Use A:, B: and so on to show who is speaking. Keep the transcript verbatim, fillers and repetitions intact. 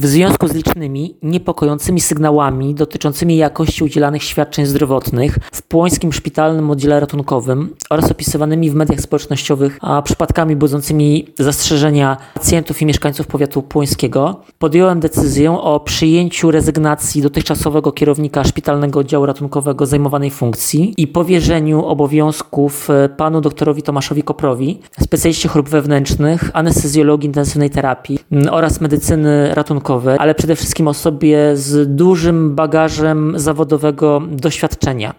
A: W związku z licznymi, niepokojącymi sygnałami dotyczącymi jakości udzielanych świadczeń zdrowotnych w Płońskim Szpitalnym Oddziale Ratunkowym oraz opisywanymi w mediach społecznościowych a przypadkami budzącymi zastrzeżenia pacjentów i mieszkańców powiatu płońskiego, podjąłem decyzję o przyjęciu rezygnacji dotychczasowego kierownika Szpitalnego Oddziału Ratunkowego zajmowanej funkcji i powierzeniu obowiązków panu doktorowi Tomaszowi Koprowi, specjaliście chorób wewnętrznych, anestezjologii intensywnej terapii oraz medycyny ratunkowej, ale przede wszystkim osobie z dużym bagażem zawodowego doświadczenia.